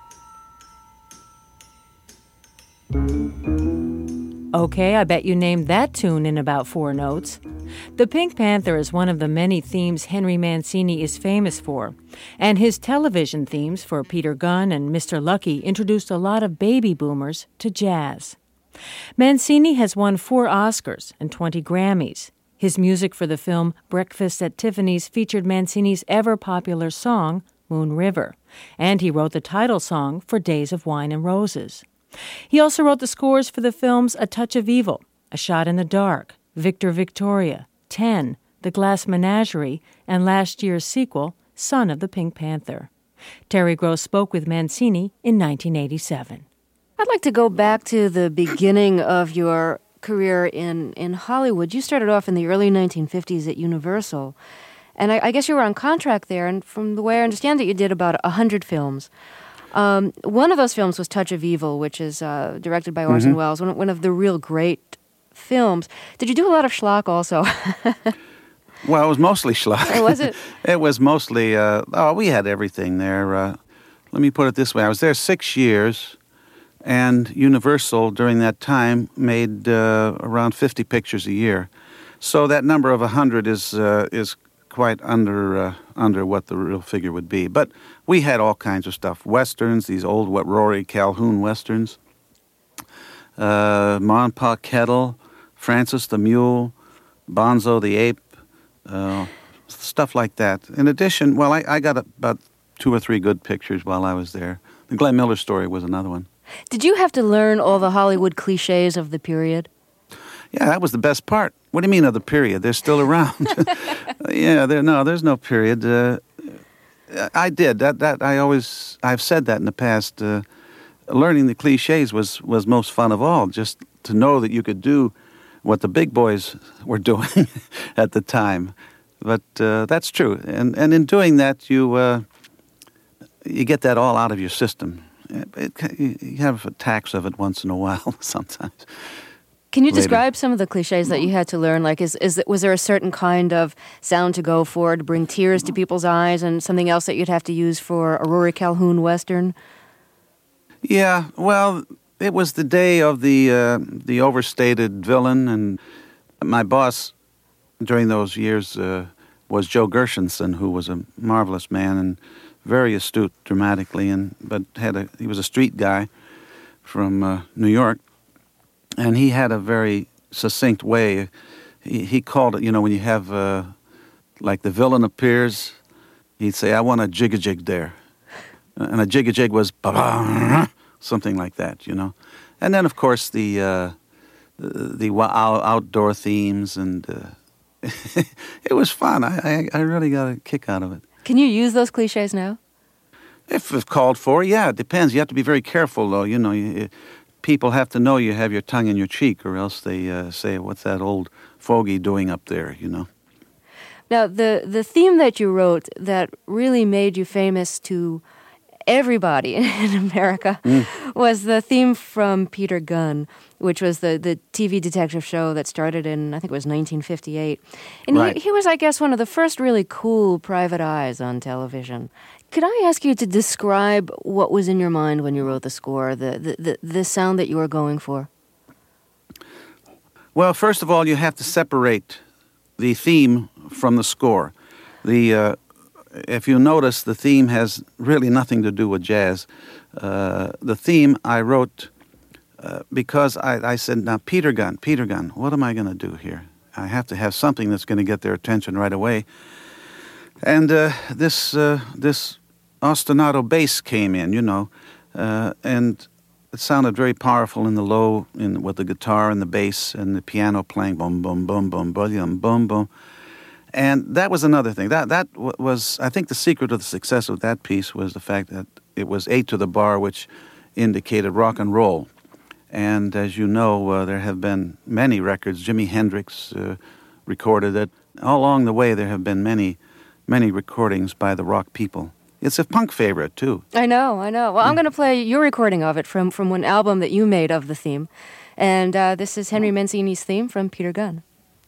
Speaker 1: Okay, I bet you named that tune in about 4 notes. The Pink Panther is one of the many themes Henry Mancini is famous for, and his television themes for Peter Gunn and Mr. Lucky introduced a lot of baby boomers to jazz. Mancini has won 4 Oscars and 20 Grammys. His music for the film Breakfast at Tiffany's featured Mancini's ever-popular song, Moon River, and he wrote the title song for Days of Wine and Roses. He also wrote the scores for the films A Touch of Evil, A Shot in the Dark, Victor Victoria, 10, The Glass Menagerie, and last year's sequel, Son of the Pink Panther. Terry Gross spoke with Mancini in 1987.
Speaker 6: I'd like to go back to the beginning of your career in Hollywood. You started off in the early 1950s at Universal, and I guess you were on contract there, and from the way I understand it, you did about 100 films. One of those films was Touch of Evil, which is directed by Orson Welles, one of the real great films. Did you do a lot of schlock also?
Speaker 12: Well, it was mostly schlock.
Speaker 6: Oh, was it?
Speaker 12: It was mostly, we had everything there. Let me put it this way. I was there 6 years, and Universal during that time made around 50 pictures a year. So that number of 100 is quite under what the real figure would be. But we had all kinds of stuff. Westerns, these old Rory Calhoun westerns. Ma Pa Kettle, Francis the Mule, Bonzo the Ape, stuff like that. In addition, well, I got about 2 or 3 good pictures while I was there. The Glenn Miller Story was another one.
Speaker 6: Did you have to learn all the Hollywood cliches of the period?
Speaker 12: Yeah, that was the best part. What do you mean of the period? They're still around. Yeah, there's no period. I did that. I've said that in the past. Learning the cliches was most fun of all. Just to know that you could do what the big boys were doing at the time. But that's true. And in doing that, you get that all out of your system. You have a tax of it once in a while sometimes.
Speaker 6: Can you describe some of the cliches that you had to learn? Like, was there a certain kind of sound to go for to bring tears to people's eyes, and something else that you'd have to use for a Rory Calhoun Western?
Speaker 12: Yeah, well, it was the day of the overstated villain, and my boss during those years was Joe Gershenson, who was a marvelous man and very astute dramatically, but he was a street guy from New York. And he had a very succinct way. He called it, when you have, like the villain appears, he'd say, I want a jig-a-jig there. And a jig-a-jig was something like that, And then, of course, the outdoor themes, and it was fun. I really got a kick out of it.
Speaker 6: Can you use those cliches now?
Speaker 12: If called for, yeah, it depends. You have to be very careful, though, people have to know you have your tongue in your cheek, or else they say, what's that old fogey doing up there,
Speaker 6: Now, the theme that you wrote that really made you famous to everybody in America was the theme from Peter Gunn, which was the TV detective show that started in, I think it was 1958. And right. he was, I guess, one of the first really cool private eyes on television. Could I ask you to describe what was in your mind when you wrote the score, the sound that you were going for?
Speaker 12: Well, first of all, you have to separate the theme from the score. If you notice, the theme has really nothing to do with jazz. The theme I wrote because I said, now, Peter Gunn, what am I going to do here? I have to have something that's going to get their attention right away. And this ostinato bass came in, and it sounded very powerful in the low, with the guitar and the bass and the piano playing boom, boom, boom, boom, boom, boom, boom. And that was another thing. That was, I think the secret of the success of that piece was the fact that it was 8 to the bar, which indicated rock and roll. And as you know, there have been many records. Jimi Hendrix recorded it. All along the way, there have been many, many recordings by the rock people. It's a punk favorite, too.
Speaker 6: I know. Well, I'm going to play your recording of it from one album that you made of the theme. And this is Henry Mancini's theme from Peter Gunn.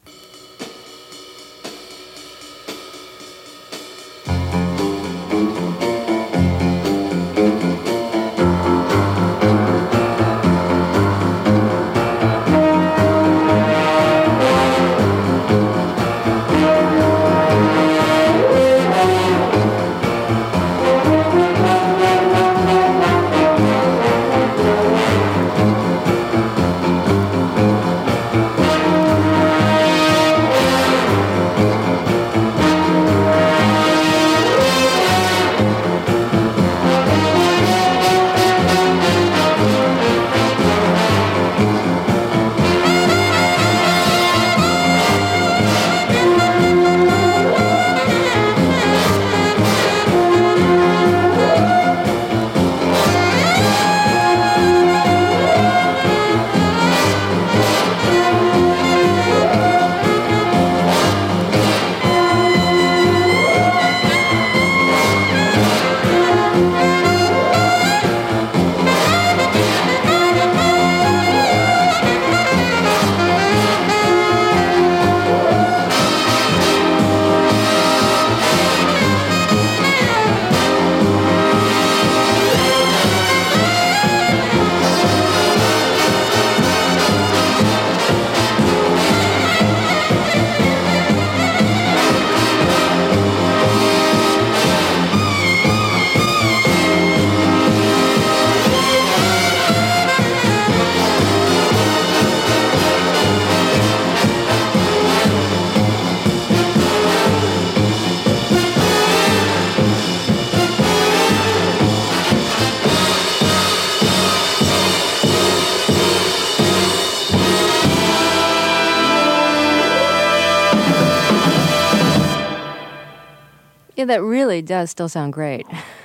Speaker 6: Yeah, that really does still sound great.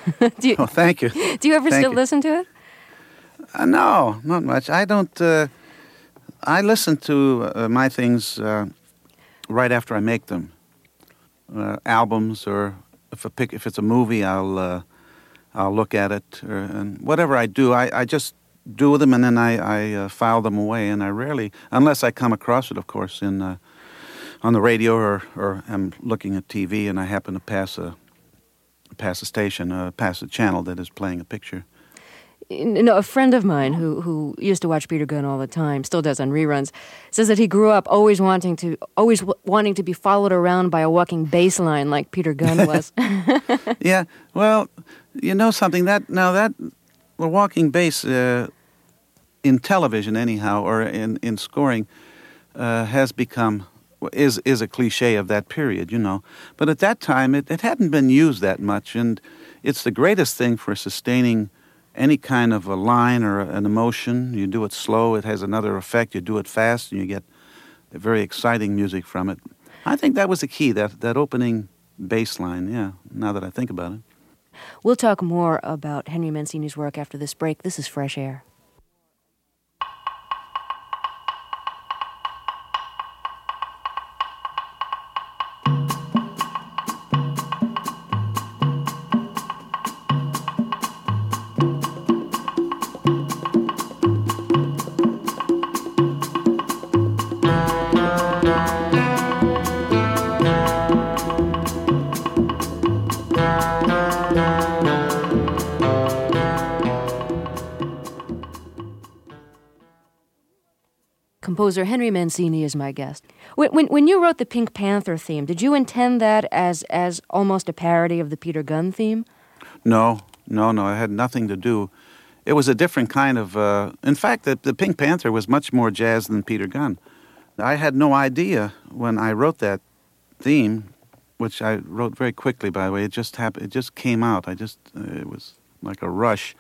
Speaker 12: Thank you.
Speaker 6: Do you ever still listen to it?
Speaker 12: No, not much. I don't. I listen to my things right after I make them. Albums, or if it's a movie, I'll look at it, and whatever I do, I just do them, and then I file them away, and I rarely, unless I come across it, of course, on the radio, or I'm looking at TV and I happen to pass a station, pass a channel that is playing a picture.
Speaker 6: No, a friend of mine who used to watch Peter Gunn all the time, still does on reruns, says that he grew up always wanting to be followed around by a walking bass line like Peter Gunn was.
Speaker 12: Yeah, well, you know something, that the walking bass in television anyhow, or in scoring, has become is a cliche of that period, But at that time, it hadn't been used that much, and it's the greatest thing for sustaining any kind of a line or an emotion. You do it slow, it has another effect. You do it fast, and you get very exciting music from it. I think that was the key, that opening bass line, yeah, now that I think about it.
Speaker 6: We'll talk more about Henry Mancini's work after this break. This is Fresh Air. Composer Henry Mancini is my guest. When you wrote the Pink Panther theme, did you intend that as almost a parody of the Peter Gunn theme?
Speaker 12: No, it had nothing to do. It was a different kind of... in fact, the Pink Panther was much more jazz than Peter Gunn. I had no idea when I wrote that theme which I wrote very quickly, by the way. It just happened. It just came out. It was like a rush.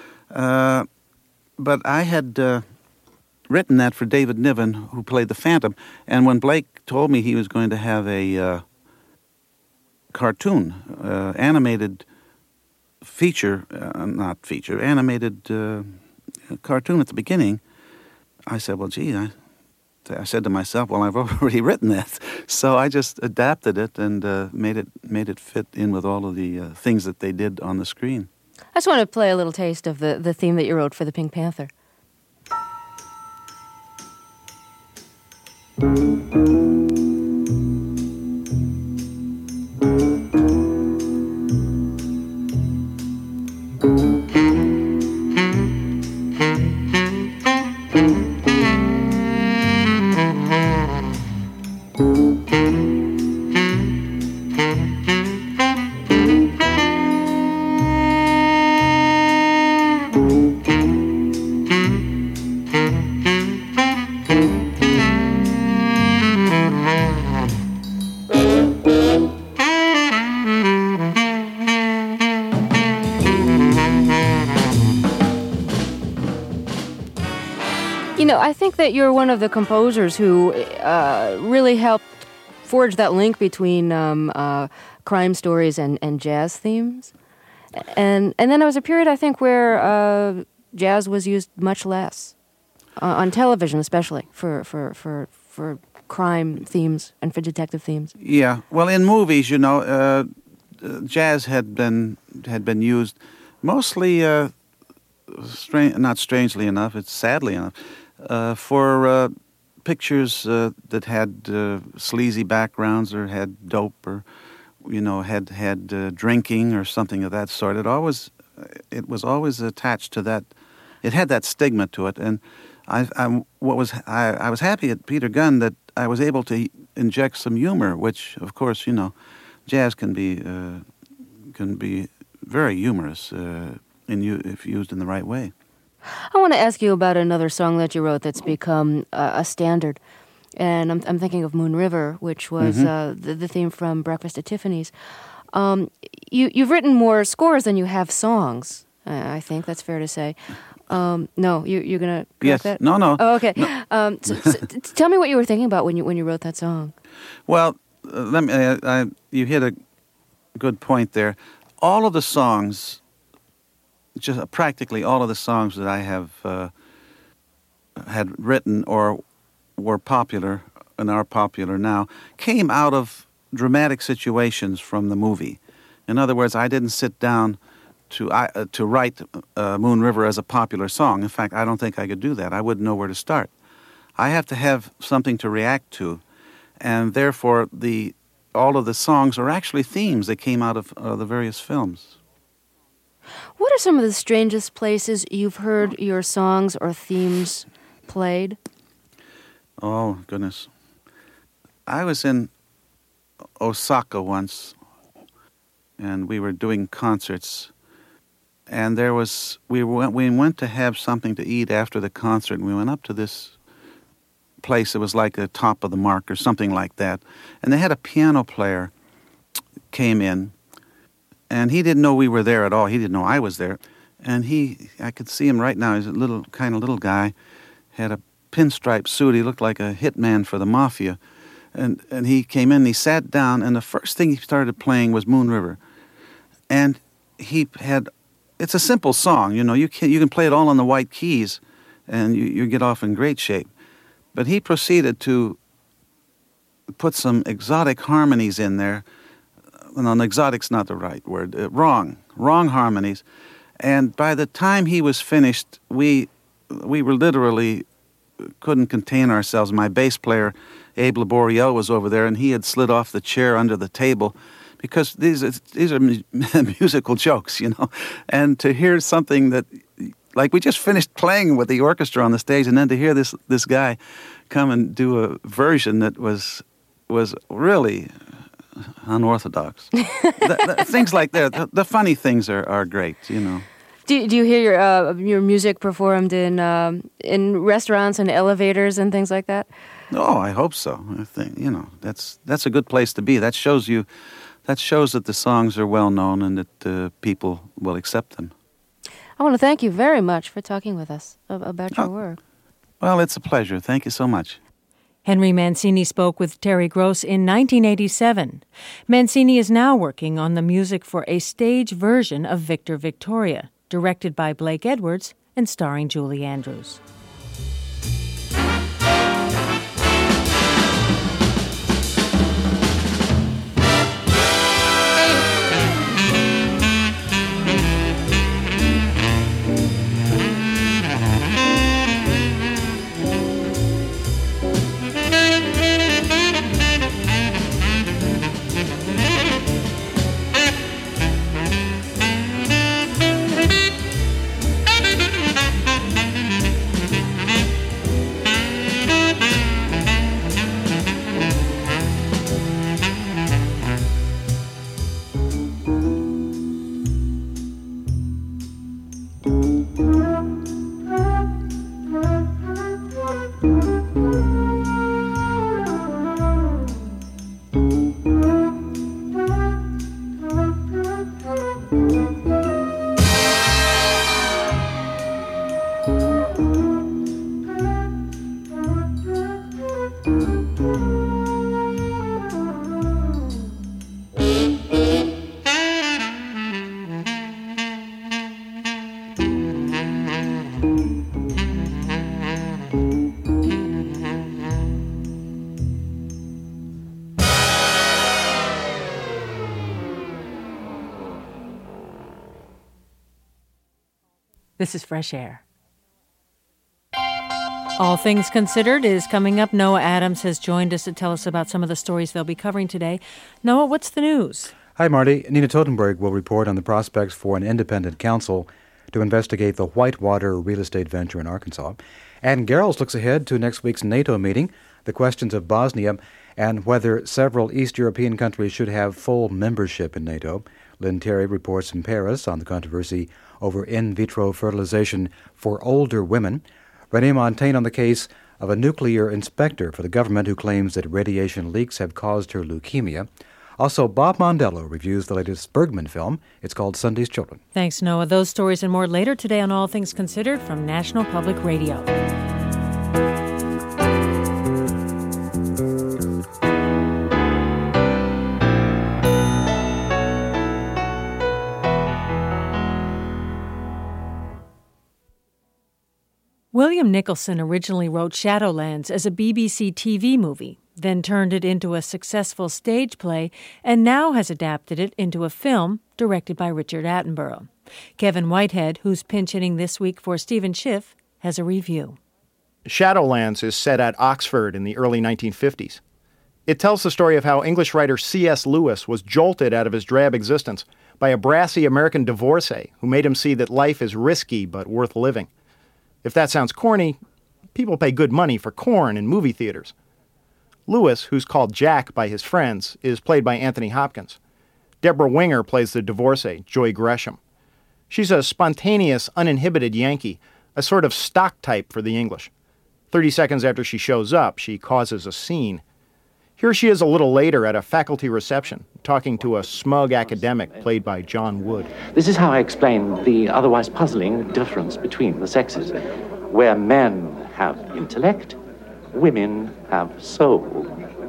Speaker 12: But I had written that for David Niven, who played the Phantom. And when Blake told me he was going to have a cartoon, animated animated cartoon at the beginning, I said, well, gee, I said to myself, well, I've already written that. So I just adapted it and made it fit in with all of the things that they did on the screen.
Speaker 6: I just want to play a little taste of the theme that you wrote for the Pink Panther. I think that you're one of the composers who really helped forge that link between crime stories and jazz themes. And then there was a period, I think, where jazz was used much less, on television especially, for crime themes and for detective themes.
Speaker 12: Yeah, well, in movies, jazz had been used mostly, not strangely enough, it's sadly enough, for pictures that had sleazy backgrounds or had dope or, had drinking or something of that sort. It was always attached to that. It had that stigma to it, and I was happy at Peter Gunn that I was able to inject some humor, which, of course, jazz can be very humorous if used in the right way.
Speaker 6: I want to ask you about another song that you wrote that's become a standard, and I'm thinking of Moon River, which was the theme from Breakfast at Tiffany's. You've written more scores than you have songs. I think that's fair to say. No, you're gonna correct that?
Speaker 12: No.
Speaker 6: Oh, okay.
Speaker 12: No.
Speaker 6: So tell me what you were thinking about when you wrote that song.
Speaker 12: Well, you hit a good point there. All of the songs, just practically all of the songs that I have had written or were popular and are popular now, came out of dramatic situations from the movie. In other words, I didn't sit down to write Moon River as a popular song. In fact, I don't think I could do that. I wouldn't know where to start. I have to have something to react to, and therefore all of the songs are actually themes that came out of the various films.
Speaker 6: What are some of the strangest places you've heard your songs or themes played?
Speaker 12: Oh, goodness. I was in Osaka once, and we were doing concerts. And we went to have something to eat after the concert, and we went up to this place. It was like the Top of the Mark or something like that. And they had a piano player came in, and he didn't know we were there at all. He didn't know I was there. And I could see him right now. He's a little guy, had a pinstripe suit. He looked like a hitman for the mafia. And he came in, he sat down, and the first thing he started playing was Moon River. And it's a simple song, you can play it all on the white keys, and you get off in great shape. But he proceeded to put some exotic harmonies in there. No, exotic's not the right word. Wrong harmonies. And by the time he was finished, we were literally couldn't contain ourselves. My bass player, Abe Laboriel, was over there, and he had slid off the chair under the table, because these are musical jokes, And to hear something that, like, we just finished playing with the orchestra on the stage, and then to hear this guy come and do a version that was really unorthodox. Things like that. The funny things are great,
Speaker 6: Do you hear your music performed in restaurants and elevators and things like that?
Speaker 12: Oh, I hope so. I think, that's a good place to be. That shows that the songs are well known and that people will accept them.
Speaker 6: I want to thank you very much for talking with us about your work.
Speaker 12: Well, it's a pleasure. Thank you so much.
Speaker 1: Henry Mancini spoke with Terry Gross in 1987. Mancini is now working on the music for a stage version of Victor Victoria, directed by Blake Edwards and starring Julie Andrews. This is Fresh Air. All Things Considered is coming up. Noah Adams has joined us to tell us about some of the stories they'll be covering today. Noah, what's the news?
Speaker 13: Hi, Marty. Nina Totenberg will report on the prospects for an independent counsel to investigate the Whitewater real estate venture in Arkansas. And Garrels looks ahead to next week's NATO meeting, the questions of Bosnia, and whether several East European countries should have full membership in NATO. Lynn Terry reports from Paris on the controversy over in vitro fertilization for older women. Renee Montaigne on the case of a nuclear inspector for the government who claims that radiation leaks have caused her leukemia. Also, Bob Mondello reviews the latest Bergman film. It's called Sunday's Children.
Speaker 1: Thanks, Noah. Those stories and more later today on All Things Considered from National Public Radio. William Nicholson originally wrote Shadowlands as a BBC TV movie, then turned it into a successful stage play, and now has adapted it into a film directed by Richard Attenborough. Kevin Whitehead, who's pinch-hitting this week for Stephen Schiff, has a review.
Speaker 14: Shadowlands is set at Oxford in the early 1950s. It tells the story of how English writer C.S. Lewis was jolted out of his drab existence by a brassy American divorcee who made him see that life is risky but worth living. If that sounds corny, people pay good money for corn in movie theaters. Lewis, who's called Jack by his friends, is played by Anthony Hopkins. Deborah Winger plays the divorcee, Joy Gresham. She's a spontaneous, uninhibited Yankee, a sort of stock type for the English. 30 seconds after she shows up, she causes a scene. Here she is a little later at a faculty reception, talking to a smug academic played by John Wood.
Speaker 15: This is how I explain the otherwise puzzling difference between the sexes. Where men have intellect, women have soul.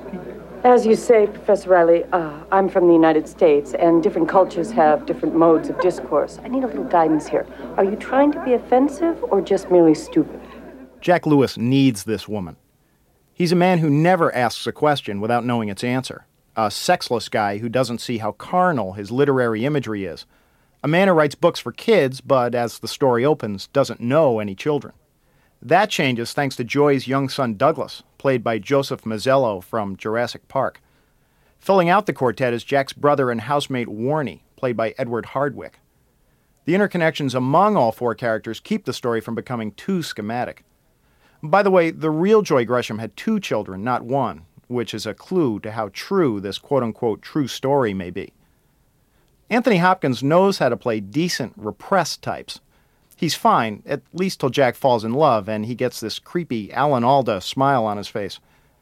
Speaker 16: As you say, Professor Riley, I'm from the United States, and different cultures have different modes of discourse. I need a little guidance here. Are you trying to be offensive or just merely stupid?
Speaker 14: Jack Lewis needs this woman. He's a man who never asks a question without knowing its answer. A sexless guy who doesn't see how carnal his literary imagery is. A man who writes books for kids, but as the story opens, doesn't know any children. That changes thanks to Joy's young son Douglas, played by Joseph Mazzello from Jurassic Park. Filling out the quartet is Jack's brother and housemate Warnie, played by Edward Hardwick. The interconnections among all four characters keep the story from becoming too schematic. By the way, the real Joy Gresham had 2 children, not 1, which is a clue to how true this quote-unquote true story may be. Anthony Hopkins knows how to play decent, repressed types. He's fine, at least till Jack falls in love and he gets this creepy Alan Alda smile on his face.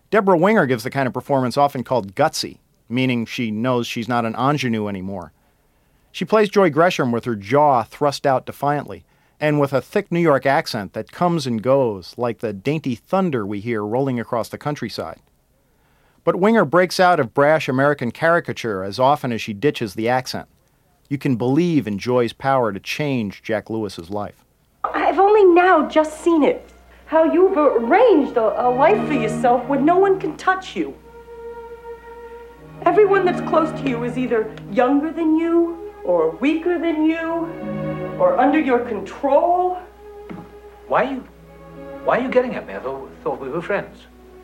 Speaker 14: Deborah Winger gives the kind of performance often called gutsy, meaning she knows she's not an ingenue anymore. She plays Joy Gresham with her jaw thrust out defiantly, and with a thick New York accent that comes and goes like the dainty thunder we hear rolling across the countryside. But Winger breaks out of brash American caricature as often as she ditches the accent. You can believe in Joy's power to change Jack Lewis's life.
Speaker 16: I've only now just seen it. How you've arranged a life for yourself where no one can touch you. Everyone that's close to you is either younger than you, or weaker than you, or under your control.
Speaker 17: Why are you getting at me? I thought we were friends.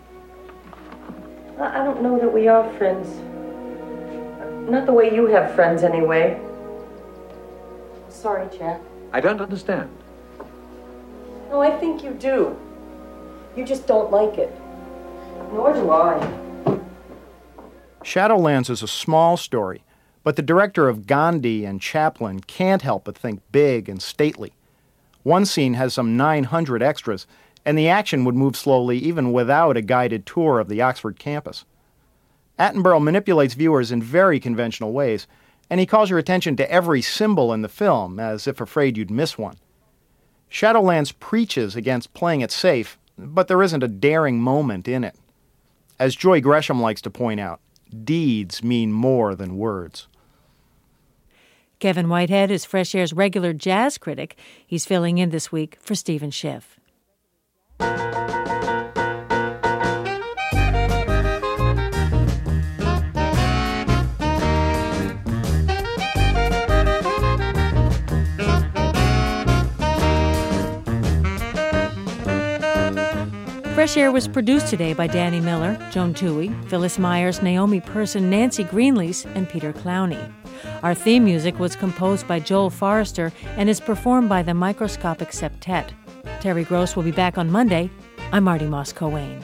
Speaker 16: I don't know that we are friends. Not the way you have friends, anyway. Sorry, Jack.
Speaker 17: I don't understand.
Speaker 16: No, I think you do. You just don't like it. Nor do I.
Speaker 14: Shadowlands is a small story, but the director of Gandhi and Chaplin can't help but think big and stately. One scene has some 900 extras, and the action would move slowly even without a guided tour of the Oxford campus. Attenborough manipulates viewers in very conventional ways, and he calls your attention to every symbol in the film, as if afraid you'd miss one. Shadowlands preaches against playing it safe, but there isn't a daring moment in it. As Joy Gresham likes to point out, deeds mean more than words.
Speaker 1: Kevin Whitehead is Fresh Air's regular jazz critic. He's filling in this week for Stephen Schiff. Fresh Air was produced today by Danny Miller, Joan Toohey, Phyllis Myers, Naomi Person, Nancy Greenlease, and Peter Clowney. Our theme music was composed by Joel Forrester and is performed by the Microscopic Septet. Terry Gross will be back on Monday. I'm Marty Moss-Coane.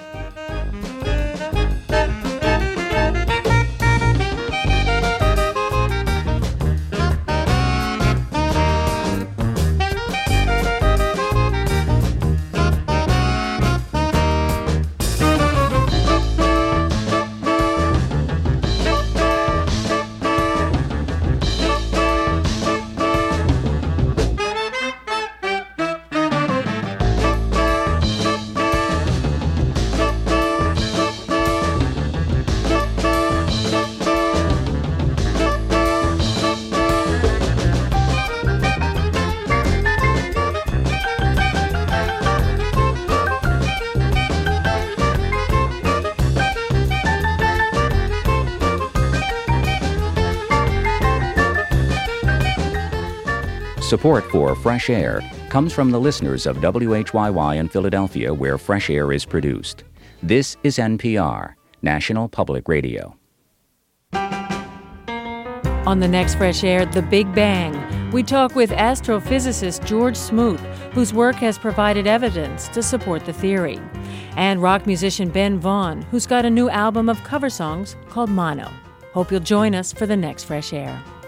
Speaker 8: Support for Fresh Air comes from the listeners of WHYY in Philadelphia, where Fresh Air is produced. This is NPR, National Public Radio.
Speaker 1: On the next Fresh Air, The Big Bang, we talk with astrophysicist George Smoot, whose work has provided evidence to support the theory, and rock musician Ben Vaughn, who's got a new album of cover songs called Mono. Hope you'll join us for the next Fresh Air.